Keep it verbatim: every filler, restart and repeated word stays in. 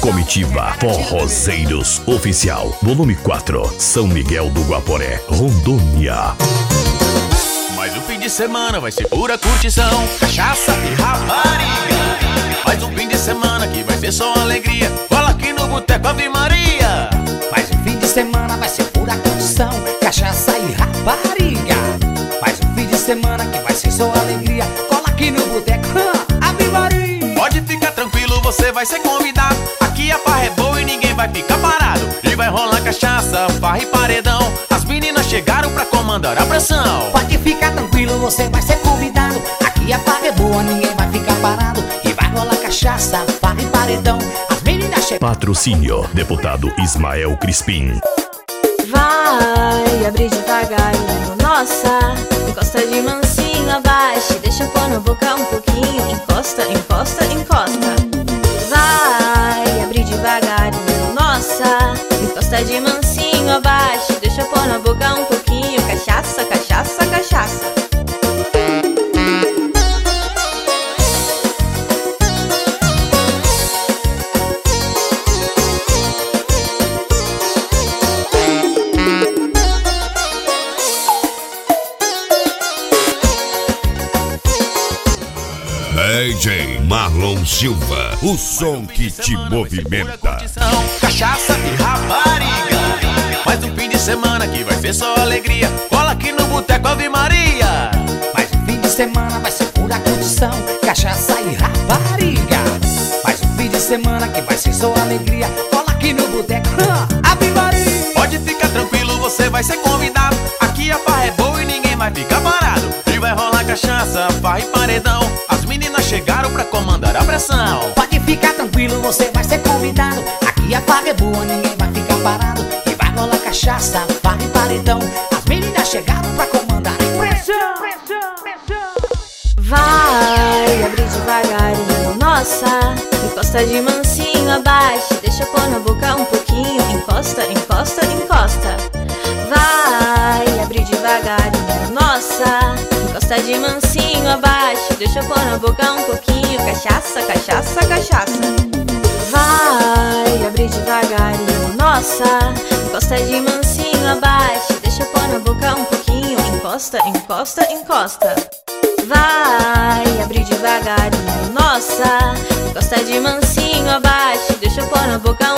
Comitiva Forrozeiros Oficial, volume quatro, São Miguel do Guaporé, Rondônia. Mais um fim de semana vai ser pura curtição, cachaça e rapariga. Mais um fim de semana que vai ser só alegria, cola aqui no Boteco Ave Maria. Mais um fim de semana vai ser pura curtição, cachaça e rapariga. Mais um fim de semana que vai ser só alegria, cola aqui no Boteco Ave Maria. Pode ficar tranquilo, você vai ser convidado. Aqui a farra é boa e ninguém vai ficar parado. E vai rolar cachaça, farra e paredão. As meninas chegaram pra comandar a pressão. Pode ficar tranquilo, você vai ser convidado. Aqui a farra é boa, ninguém vai ficar parado. E vai rolar cachaça, farra e paredão. As meninas chegaram. Patrocínio, deputado Ismael Crispim. Vai abrir devagarinho, nossa. Encosta de mansinho, abaixa, deixa pôr na boca um pouquinho. Encosta, encosta, encosta. Vai abrir devagarinho, nossa. Encosta de mansinho, abaixa, deixa pôr na boca um pouquinho. Cachaça, cachaça, cachaça. D J Marlon Silva, o som que te movimenta. Cachaça e rapariga. Mais um fim de semana que vai ser só alegria, cola aqui no Boteco Ave Maria. Mais um fim de semana vai ser pura curtição, cachaça e rapariga. Mais um fim de semana que vai ser só alegria, cola aqui no Boteco Ave Maria. Pode ficar tranquilo, você vai ser convidado. Aqui a farra é boa e ninguém vai ficar parado. E vai rolar cachaça, farra e paredão. As meninas chegaram pra comandar a pressão. Pode ficar tranquilo, você vai ser convidado. Aqui a farra é boa, ninguém vai ficar parado. E vai rolar cachaça, farra e paredão. As meninas chegaram pra comandar a pressão. Vai abrir devagarinho, nossa. Encosta de mansinho, abaixa, deixa pôr na boca um pouquinho. Encosta, encosta, encosta. Vai abrir devagarinho, nossa. Encosta de mansinho, abaixa, deixa pôr na boca um pouquinho. Cachaça, cachaça, cachaça. Vai abrir devagarinho, nossa. Encosta de mansinho, abaixa, deixa pôr na boca um pouquinho. Encosta, encosta, encosta. Vai abrir devagarinho, nossa. Encosta de mansinho, abaixa, deixa pôr na boca um